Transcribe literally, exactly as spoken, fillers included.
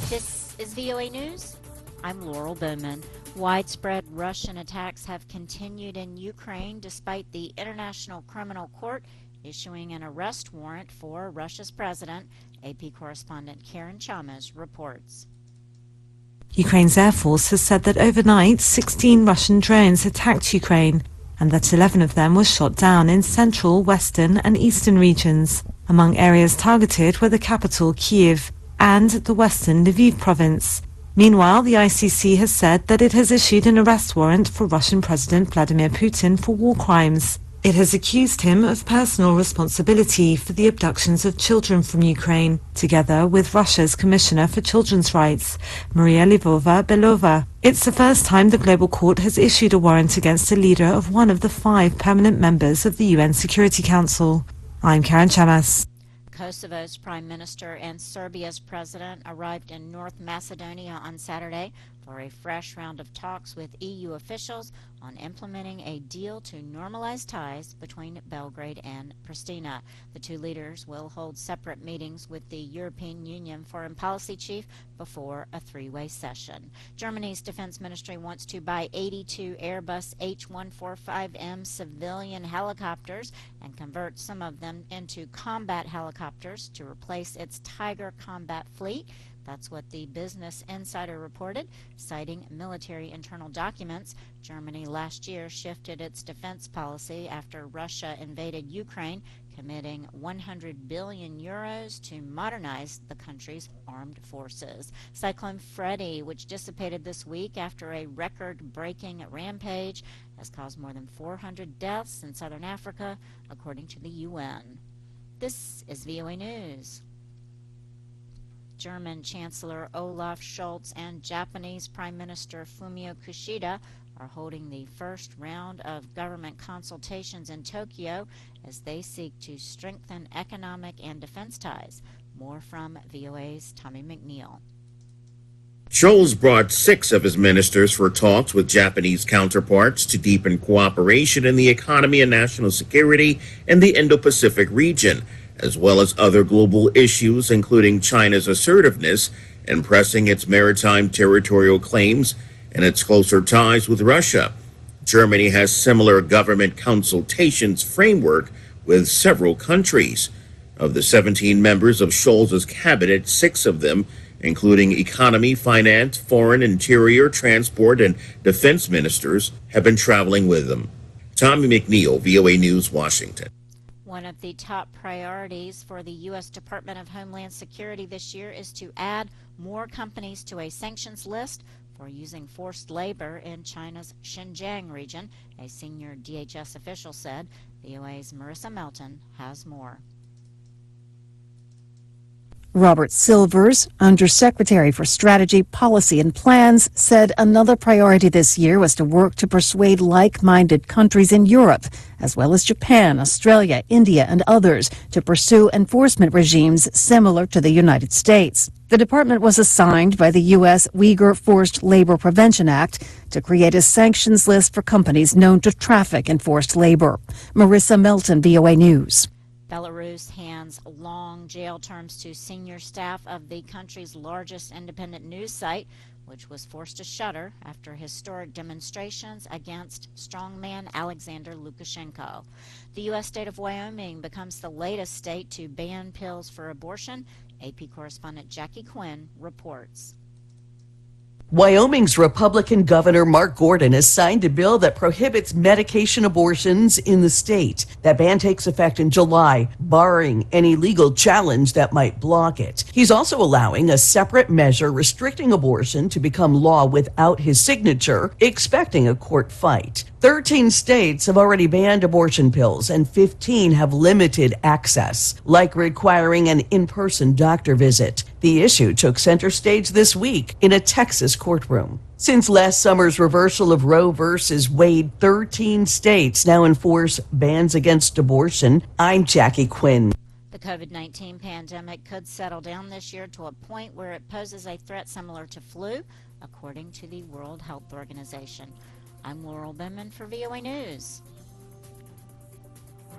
This is V O A News. I'm Laurel Bowman. Widespread Russian attacks have continued in Ukraine despite the International Criminal Court issuing an arrest warrant for Russia's president. A P correspondent Karen Chalmers reports. Ukraine's Air Force has said that overnight sixteen Russian drones attacked Ukraine and that eleven of them were shot down in central, western and eastern regions. Among areas targeted were the capital, Kyiv, and the western Lviv province. Meanwhile, the I C C has said that it has issued an arrest warrant for Russian President Vladimir Putin for war crimes. It has accused him of personal responsibility for the abductions of children from Ukraine, together with Russia's Commissioner for Children's Rights, Maria Lvova-Belova. It's the first time the global court has issued a warrant against a leader of one of the five permanent members of the U N Security Council. I'm Karen Chamas. Kosovo's prime minister and Serbia's president arrived in North Macedonia on Saturday for a fresh round of talks with E U officials on implementing a deal to normalize ties between Belgrade and Pristina. The two leaders will hold separate meetings with the European Union foreign policy chief before a three-way session. Germany's defense ministry wants to buy eighty-two Airbus H one forty-five M civilian helicopters and convert some of them into combat helicopters to replace its Tiger combat fleet. That's what the Business Insider reported, citing military internal documents. Germany last year shifted its defense policy after Russia invaded Ukraine, committing one hundred billion euros to modernize the country's armed forces. Cyclone Freddy, which dissipated this week after a record-breaking rampage, has caused more than four hundred deaths in southern Africa, according to the U N. This is V O A News. German Chancellor Olaf Scholz and Japanese Prime Minister Fumio Kishida are holding the first round of government consultations in Tokyo as they seek to strengthen economic and defense ties. More from V O A's Tommy McNeil. Scholz brought six of his ministers for talks with Japanese counterparts to deepen cooperation in the economy and national security in the Indo-Pacific region, as well as other global issues, including China's assertiveness in pressing its maritime territorial claims and its closer ties with Russia. Germany has similar government consultations framework with several countries. Of the seventeen members of Scholz's cabinet, six of them, including economy, finance, foreign, interior, transport, and defense ministers, have been traveling with them. Tommy McNeil, V O A News, Washington. One of the top priorities for the U S Department of Homeland Security this year is to add more companies to a sanctions list for using forced labor in China's Xinjiang region, a senior D H S official said. V O A's Marissa Melton has more. Robert Silvers, Undersecretary for Strategy, Policy and Plans, said another priority this year was to work to persuade like-minded countries in Europe, as well as Japan, Australia, India, and others, to pursue enforcement regimes similar to the United States. The department was assigned by the U S Uyghur Forced Labor Prevention Act to create a sanctions list for companies known to traffic in forced labor. Marissa Melton, V O A News. Belarus hands long jail terms to senior staff of the country's largest independent news site, which was forced to shutter after historic demonstrations against strongman Alexander Lukashenko. The U S state of Wyoming becomes the latest state to ban pills for abortion. A P correspondent Jackie Quinn reports. Wyoming's Republican Governor Mark Gordon has signed a bill that prohibits medication abortions in the state. That ban takes effect in July, barring any legal challenge that might block it. He's also allowing a separate measure restricting abortion to become law without his signature, expecting a court fight. Thirteen states have already banned abortion pills and fifteen have limited access, like requiring an in-person doctor visit. The issue took center stage this week in a Texas courtroom. Since last summer's reversal of Roe versus Wade, thirteen states now enforce bans against abortion. I'm Jackie Quinn. The COVID nineteen pandemic could settle down this year to a point where it poses a threat similar to flu, according to the World Health Organization. I'm Laurel Bowman for V O A News.